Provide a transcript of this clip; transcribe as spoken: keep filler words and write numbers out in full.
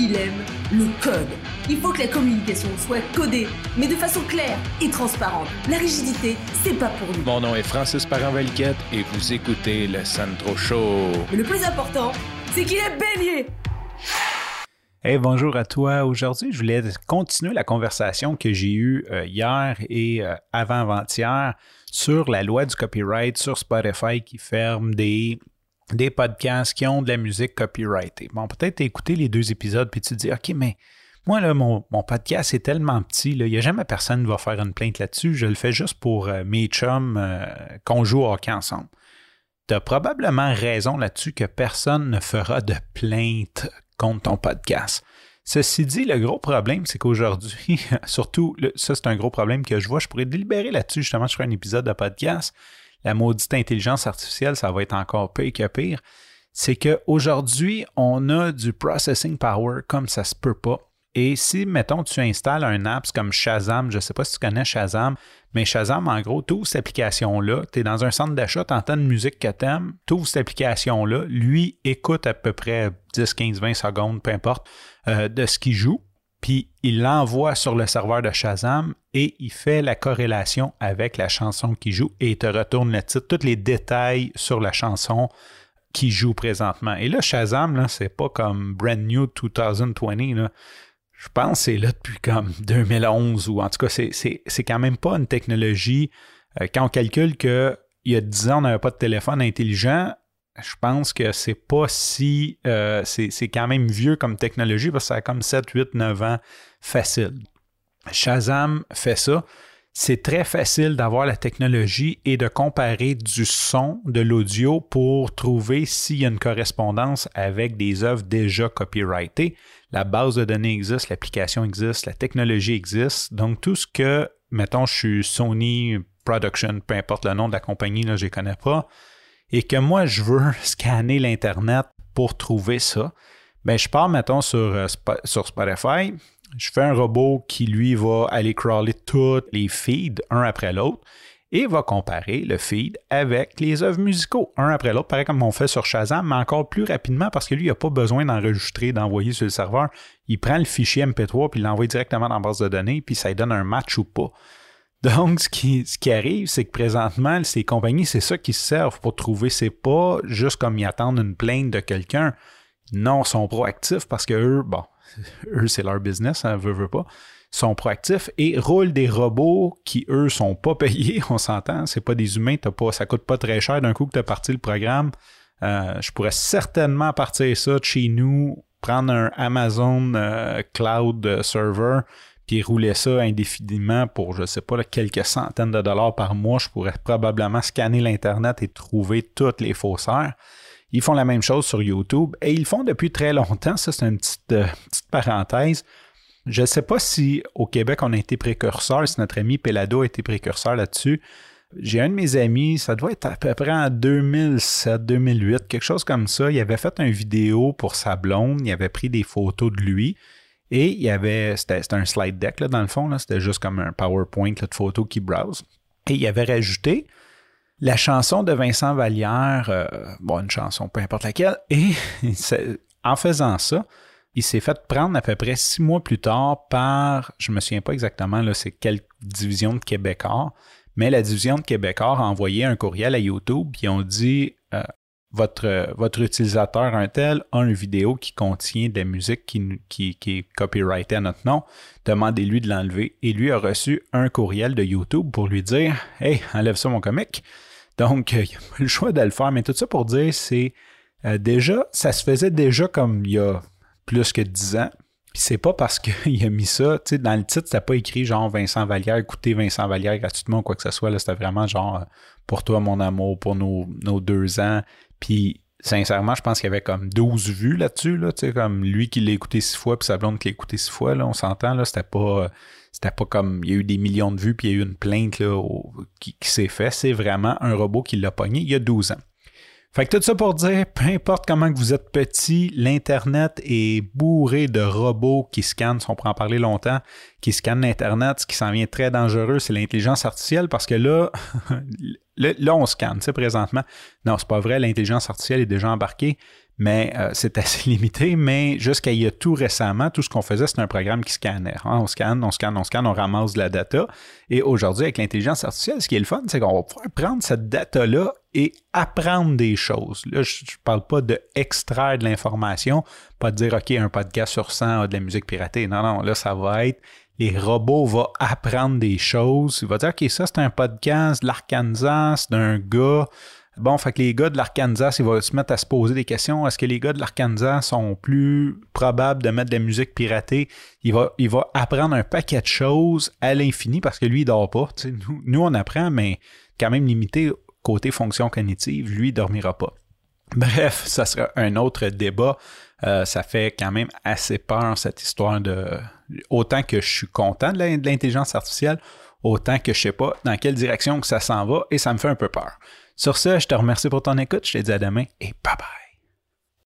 il aime le code. Il faut que la communication soit codée, mais de façon claire et transparente. La rigidité, c'est pas pour nous. Mon nom est Francis Parent-Valquette et vous écoutez le Sandro Show. Mais le plus important, c'est qu'il est bélier. Hey, bonjour à toi. Aujourd'hui, je voulais continuer la conversation que j'ai eue euh, hier et euh, avant-avant-hier sur la loi du copyright sur Spotify qui ferme des, des podcasts qui ont de la musique copyrightée. Bon, peut-être écouter les deux épisodes puis tu te dis, OK, mais moi, là, mon, mon podcast est tellement petit, là, il n'y a jamais personne qui va faire une plainte là-dessus. Je le fais juste pour euh, mes chums euh, qu'on joue au hockey ensemble. Tu as probablement raison là-dessus que personne ne fera de plainte contre ton podcast. Ceci dit, le gros problème, c'est qu'aujourd'hui, surtout, le, ça c'est un gros problème que je vois, je pourrais délibérer là-dessus, justement, je ferai un épisode de podcast. La maudite intelligence artificielle, ça va être encore pire que pire. C'est qu'aujourd'hui, on a du processing power comme ça se peut pas. Et si, mettons, tu installes un app comme Shazam, je ne sais pas si tu connais Shazam, mais Shazam, en gros, tu ouvres cette application-là, tu es dans un centre d'achat, tu entends une musique que tu aimes, tu ouvres cette application-là, lui écoute à peu près dix, quinze, vingt secondes, peu importe, euh, de ce qu'il joue, puis il l'envoie sur le serveur de Shazam et il fait la corrélation avec la chanson qu'il joue et il te retourne le titre, tous les détails sur la chanson qu'il joue présentement. Et là, Shazam, là, c'est pas comme brand new vingt vingt, là. Je pense que c'est là depuis comme deux mille onze ou en tout cas, c'est, c'est, c'est quand même pas une technologie. Euh, quand on calcule qu'il y a dix ans, on n'avait pas de téléphone intelligent, je pense que c'est pas si... Euh, c'est, c'est quand même vieux comme technologie parce que ça a comme sept, huit, neuf ans facile. Shazam fait ça. C'est très facile d'avoir la technologie et de comparer du son, de l'audio pour trouver s'il y a une correspondance avec des œuvres déjà copyrightées. La base de données existe, l'application existe, la technologie existe. Donc, tout ce que, mettons, je suis Sony Production, peu importe le nom de la compagnie, là, je ne les connais pas, et que moi, je veux scanner l'Internet pour trouver ça, bien, je pars, mettons, sur, euh, sur Spotify. Je fais un robot qui, lui, va aller crawler tous les feeds, un après l'autre, et va comparer le feed avec les œuvres musicaux, un après l'autre, pareil comme on fait sur Shazam, mais encore plus rapidement parce que lui, il n'a pas besoin d'enregistrer, d'envoyer sur le serveur. Il prend le fichier M P trois puis il l'envoie directement dans la base de données, puis ça lui donne un match ou pas. Donc, ce qui, ce qui arrive, c'est que présentement, ces compagnies, c'est ça qui se servent pour trouver. C'est pas juste comme ils attendent une plainte de quelqu'un. Non, ils sont proactifs parce que eux, bon, eux, c'est leur business, hein, veut, veut pas, sont proactifs et roulent des robots qui, eux, sont pas payés, on s'entend, c'est pas des humains, t'as pas, ça coûte pas très cher d'un coup que tu as parti le programme. Euh, je pourrais certainement partir ça de chez nous, prendre un Amazon euh, Cloud Server, puis rouler ça indéfiniment pour, je sais pas, là, quelques centaines de dollars par mois. Je pourrais probablement scanner l'Internet et trouver toutes les faussaires. Ils font la même chose sur YouTube et ils le font depuis très longtemps. Ça, c'est une petite, euh, petite parenthèse. Je ne sais pas si au Québec, on a été précurseur, si notre ami Pelado a été précurseur là-dessus. J'ai un de mes amis, ça doit être à peu près en deux mille sept, deux mille huit, quelque chose comme ça. Il avait fait une vidéo pour sa blonde, il avait pris des photos de lui et il y avait, c'était, c'était un slide deck là, dans le fond, là, c'était juste comme un PowerPoint là, de photos qu'il browse. Et il avait rajouté la chanson de Vincent Vallière, euh, bon, une chanson, peu importe laquelle, et en faisant ça, il s'est fait prendre à peu près six mois plus tard par, je ne me souviens pas exactement, là, c'est quelle division de Québécois, mais la division de Québécois a envoyé un courriel à YouTube, puis ils ont dit euh, votre, votre utilisateur un tel a une vidéo qui contient de la musique qui, qui, qui est copyrightée à notre nom, demandez-lui de l'enlever. Et lui a reçu un courriel de YouTube pour lui dire « Hey, enlève ça mon comic ». Donc, euh, il n'a pas le choix de le faire, mais tout ça pour dire, c'est euh, déjà, ça se faisait déjà comme il y a plus que dix ans. Puis c'est pas parce qu'il a mis ça, tu sais, dans le titre, c'était pas écrit genre Vincent Vallière, écoutez Vincent Vallière gratuitement ou quoi que ce soit. Là, c'était vraiment genre pour toi, mon amour, pour nos, nos deux ans. Puis sincèrement, je pense qu'il y avait comme douze vues là-dessus, là, tu sais, comme lui qui l'a écouté six fois, puis sa blonde qui l'a écouté six fois, là, on s'entend, là, c'était pas. C'était pas comme, il y a eu des millions de vues, puis il y a eu une plainte là, au, qui, qui s'est fait. C'est vraiment un robot qui l'a pogné il y a douze ans. Fait que tout ça pour dire, peu importe comment que vous êtes petit, l'Internet est bourré de robots qui scannent, si on peut en parler longtemps, qui scannent l'Internet. Ce qui s'en vient très dangereux, c'est l'intelligence artificielle parce que là, là, là on scanne, tu sais, présentement. Non, c'est pas vrai, l'intelligence artificielle est déjà embarquée, mais euh, c'est assez limité. Mais jusqu'à il y a tout récemment, tout ce qu'on faisait, c'était un programme qui scannait. Hein? On scanne, on scanne, on scanne, on ramasse de la data. Et aujourd'hui, avec l'intelligence artificielle, ce qui est le fun, c'est qu'on va pouvoir prendre cette data-là et apprendre des choses. Là, je ne parle pas de extraire de l'information, pas de dire, OK, un podcast sur cent a de la musique piratée. Non, non, là, ça va être, les robots vont apprendre des choses. Il va dire, OK, ça, c'est un podcast de l'Arkansas, d'un gars. Bon, fait que les gars de l'Arkansas, ils vont se mettre à se poser des questions. Est-ce que les gars de l'Arkansas sont plus probables de mettre de la musique piratée? Il va, il va apprendre un paquet de choses à l'infini parce que lui, il ne dort pas. Tu sais, nous, nous, on apprend, mais quand même limité côté fonction cognitive. Lui, il ne dormira pas. Bref, ça sera un autre débat. Euh, ça fait quand même assez peur, cette histoire de... Autant que je suis content de l'intelligence artificielle, autant que je ne sais pas dans quelle direction que ça s'en va et ça me fait un peu peur. Sur ce, je te remercie pour ton écoute. Je te dis à demain et bye bye.